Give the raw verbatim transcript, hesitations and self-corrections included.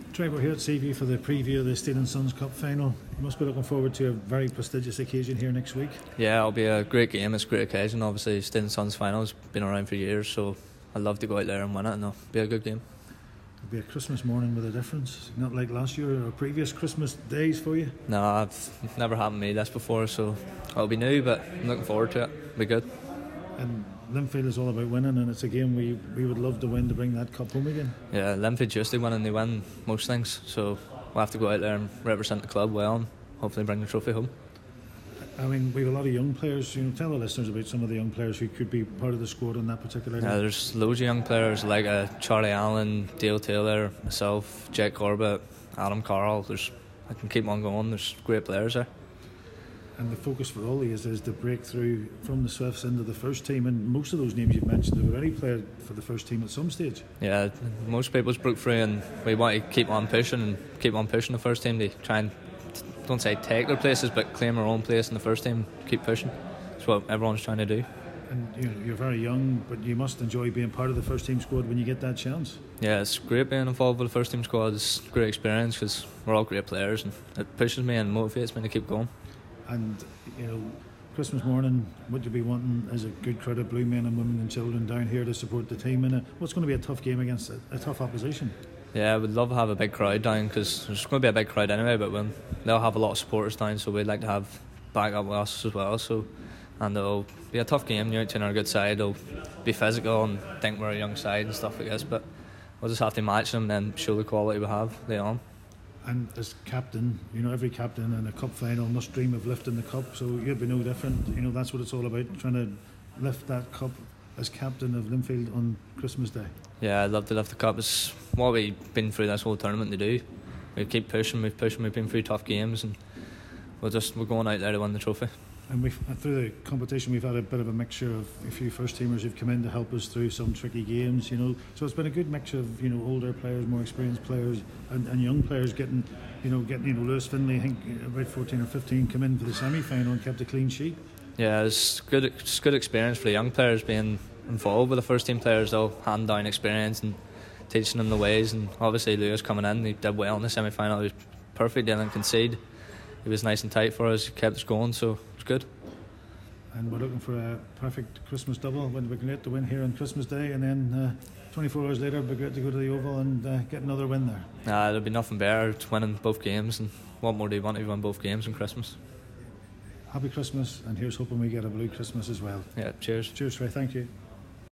Trevor, we're here at Seaview for the preview of the Steel and Sons Cup final. You must be looking forward to a very prestigious occasion here next week. Yeah, it'll be a great game. It's a great occasion. Obviously, Steel and Sons final has been around for years, so I'd love to go out there and win it, and it'll be a good game. It'll be a Christmas morning with a difference, not like last year or previous Christmas days for you. No, I've never happened to me this before, so it'll be new, but I'm looking forward to it. It'll be good. And Linfield is all about winning, and it's a game we we would love to win to bring that cup home again. Yeah, Linfield used to win, and they win most things, so we'll have to go out there and represent the club well and hopefully bring the trophy home. I mean, we have a lot of young players. You know, tell the listeners about some of the young players who could be part of the squad on that particular day. Yeah, there's loads of young players like uh, Charlie Allen, Dale Taylor, myself, Jake Corbett, Adam Carroll. There's, I can keep on going. There's great players there. And the focus for all these is the breakthrough from the Swifts into the first team, and most of those names you've mentioned have already played for the first team at some stage. Yeah, most people's broke through, and we want to keep on pushing and keep on pushing the first team to try and, don't say take their places, but claim our own place in the first team. Keep pushing. That's what everyone's trying to do. And you know, you're very young, but you must enjoy being part of the first team squad when you get that chance. Yeah, it's great being involved with the first team squad. It's a great experience because we're all great players, and it pushes me and motivates me to keep going. And you know, Christmas morning, what you'll be wanting is a good crowd of blue men and women and children down here to support the team in a, what's going to be a tough game against a, a tough opposition. Yeah, we'd love to have a big crowd down because there's going to be a big crowd anyway, but we'll, they'll have a lot of supporters down, so we'd like to have back up with us as well. So, and it'll be a tough game. You're on our good side. It'll be physical and think we're a young side and stuff like this, but we'll just have to match them and then show the quality we have later on. And as captain, you know, every captain in a cup final must dream of lifting the cup, so you'd be no different. You know, that's what it's all about, trying to lift that cup as captain of Linfield on Christmas Day. Yeah, I'd love to lift the cup. It's what we've been through this whole tournament to do. We keep pushing, we've pushed, we've been through tough games, and we're just we're going out there to win the trophy. And we've through the competition we've had a bit of a mixture of a few first teamers who've come in to help us through some tricky games, you know. So it's been a good mixture of, you know, older players, more experienced players, and, and young players getting, you know, getting, you know, Lewis Finlay, I think about fourteen or fifteen, come in for the semi-final and kept a clean sheet. Yeah, it's good. It's good experience for the young players being involved with the first team players. They'll hand down experience and teaching them the ways. And obviously Lewis coming in, he did well in the semi-final. He was perfect, didn't concede. He was nice and tight for us. He kept us going, so it was good. And we're looking for a perfect Christmas double. When we can get to win here on Christmas Day, and then uh, twenty-four hours later, it'd be great to go to the Oval and uh, get another win there. Nah, there'll be nothing better to winning both games, and what more do you want if you win both games on Christmas? Happy Christmas, and here's hoping we get a blue Christmas as well. Yeah, cheers. Cheers, Ray. Thank you.